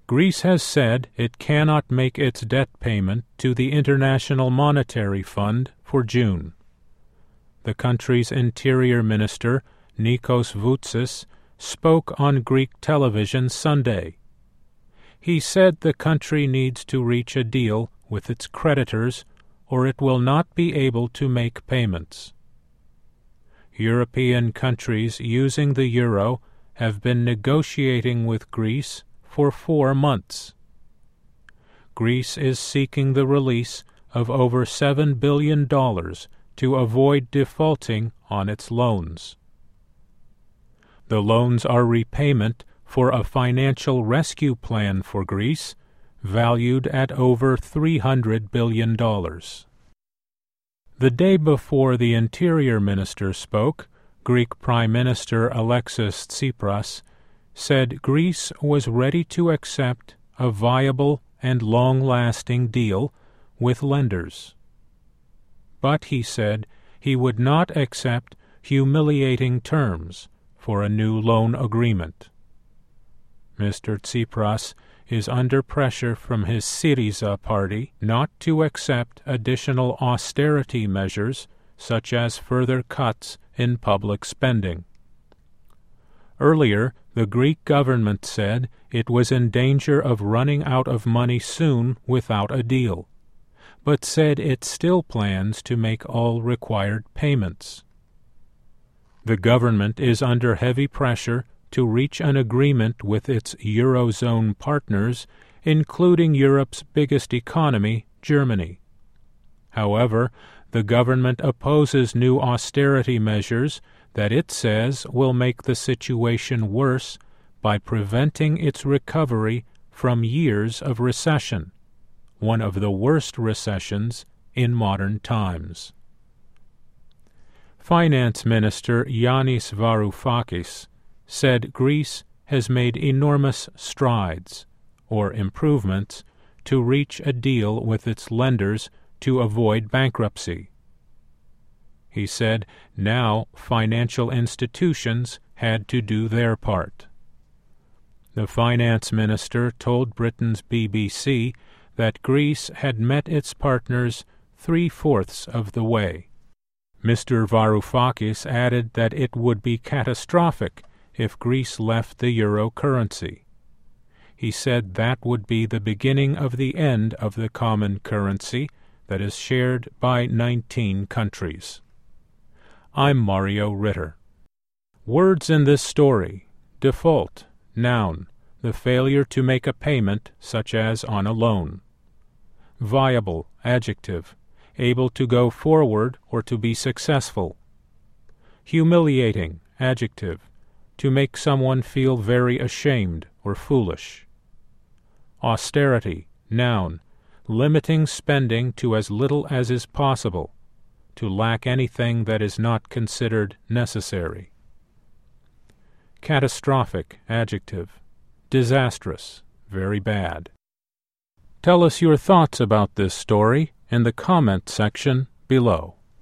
Greece has said it cannot make its debt payment to the International Monetary Fund for June. The country's interior minister, Nikos Voutsis, spoke on Greek television Sunday. He said the country needs to reach a deal with its creditors or it will not be able to make payments. European countries using the euro have been negotiating with Greece for 4 months. Greece is seeking the release of over $7 billion to avoid defaulting on its loans. The loans are repayment for a financial rescue plan for Greece, valued at over $300 billion. The day before the Interior Minister spoke, Greek Prime Minister Alexis Tsipras said Greece was ready to accept a viable and long-lasting deal with lenders. But he said he would not accept humiliating terms for a new loan agreement. Mr. Tsipras is under pressure from his Syriza party not to accept additional austerity measures such as further cuts in public spending. Earlier, the Greek government said it was in danger of running out of money soon without a deal, but said it still plans to make all required payments. The government is under heavy pressure to reach an agreement with its Eurozone partners, including Europe's biggest economy, Germany. However, the government opposes new austerity measures that it says will make the situation worse by preventing its recovery from years of recession, one of the worst recessions in modern times. Finance Minister Yanis Varoufakis said Greece has made enormous strides, or improvements, to reach a deal with its lenders to avoid bankruptcy. He said now financial institutions had to do their part. The finance minister told Britain's BBC that Greece had met its partners 3/4 of the way. Mr. Varoufakis added that it would be catastrophic if Greece left the euro currency. He said that would be the beginning of the end of the common currency that is shared by 19 countries. I'm Mario Ritter. Words in this story: default, noun, the failure to make a payment, such as on a loan. Viable, adjective, able to go forward or to be successful. Humiliating, adjective, to make someone feel very ashamed or foolish. Austerity, noun, limiting spending to as little as is possible, to lack anything that is not considered necessary. Catastrophic, adjective, disastrous, very bad. Tell us your thoughts about this story in the comment section below.